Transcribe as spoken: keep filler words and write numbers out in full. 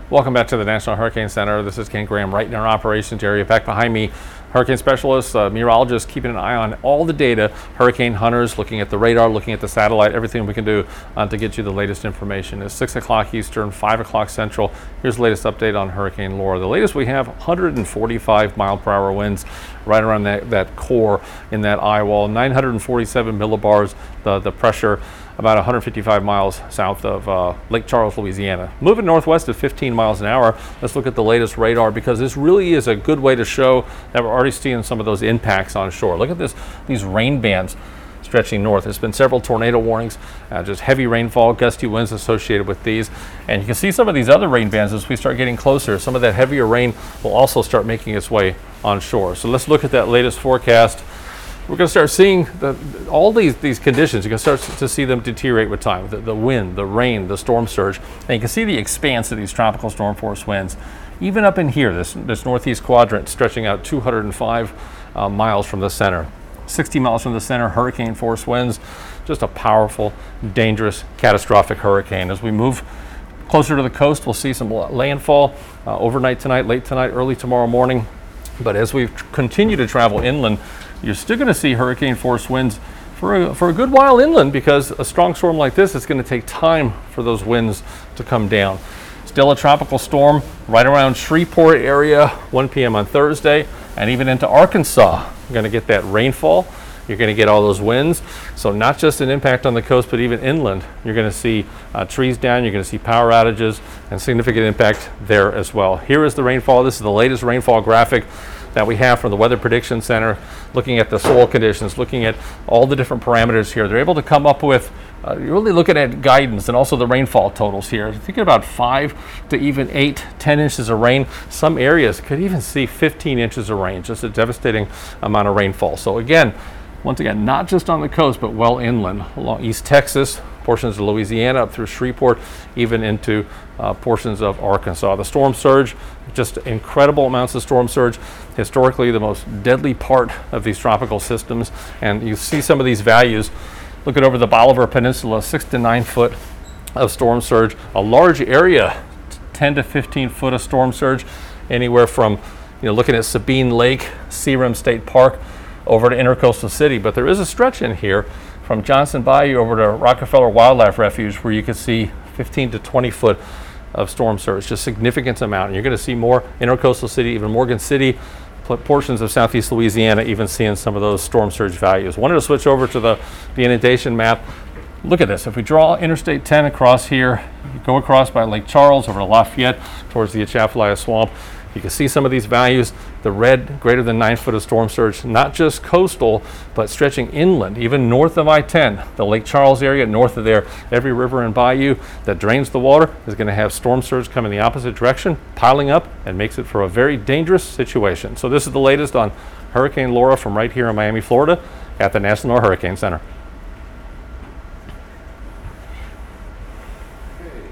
Welcome back to the National Hurricane Center. This is Ken Graham right in our operations area. Back behind me, hurricane specialists, uh, meteorologists keeping an eye on all the data, hurricane hunters looking at the radar, looking at the satellite, everything we can do uh, to get you the latest information. It's six o'clock Eastern, five o'clock Central. Here's the latest update on Hurricane Laura. The latest we have, one hundred forty-five mile per hour winds right around that, that core in that eye wall, nine hundred forty-seven millibars, the, the pressure about one hundred fifty-five miles south of uh, Lake Charles, Louisiana. Moving northwest at fifteen miles an hour. Let's look at the latest radar, because this really is a good way to show that we're already seeing some of those impacts on shore. Look at this, these rain bands stretching north. There's been several tornado warnings, uh, just heavy rainfall, gusty winds associated with these. And you can see some of these other rain bands as we start getting closer. Some of that heavier rain will also start making its way on shore. So let's look at that latest forecast. We're going to start seeing the, all these, these conditions. You can start to see them deteriorate with time. The, the wind, the rain, the storm surge. And you can see the expanse of these tropical storm force winds. Even up in here, this, this northeast quadrant stretching out two hundred five uh, miles from the center. sixty miles from the center, hurricane force winds. Just a powerful, dangerous, catastrophic hurricane. As we move closer to the coast, we'll see some landfall uh, overnight tonight, late tonight, early tomorrow morning. But as we continue to travel inland, you're still going to see hurricane force winds for a, for a good while inland, because a strong storm like this, it's going to take time for those winds to come down. Still a tropical storm right around Shreveport area, one p m on Thursday, and even into Arkansas. You're going to get that rainfall. You're going to get all those winds. So not just an impact on the coast, but even inland. You're going to see uh, trees down. You're going to see power outages and significant impact there as well. Here is the rainfall. This is the latest rainfall graphic that we have from the Weather Prediction Center, looking at the soil conditions, looking at all the different parameters here. They're able to come up with, uh, you're really looking at guidance and also the rainfall totals here. Thinking about five to even eight, ten inches of rain. Some areas could even see fifteen inches of rain, just a devastating amount of rainfall. So again, once again, not just on the coast, but well inland, along East Texas, portions of Louisiana, up through Shreveport, even into uh, portions of Arkansas. The storm surge, just incredible amounts of storm surge. Historically, the most deadly part of these tropical systems. And you see some of these values. Look at over the Bolivar Peninsula, six to nine foot of storm surge. A large area, ten to fifteen foot of storm surge, anywhere from, you know, looking at Sabine Lake, Searim State Park, over to Intercoastal City. But there is a stretch in here from Johnson Bayou over to Rockefeller Wildlife Refuge where you can see fifteen to twenty foot of storm surge, just significant amount. And you're going to see more Intercoastal City, even Morgan City, portions of southeast Louisiana, even seeing some of those storm surge values. Wanted to switch over to the, the inundation map. Look at this. If we draw Interstate ten across here, you go across by Lake Charles over to Lafayette towards the Atchafalaya Swamp. You can see some of these values, the red greater than nine foot of storm surge, not just coastal, but stretching inland, even north of I ten, the Lake Charles area, north of there. Every river and bayou that drains the water is going to have storm surge come in the opposite direction, piling up, and makes it for a very dangerous situation. So this is the latest on Hurricane Laura from right here in Miami, Florida at the National Hurricane Center.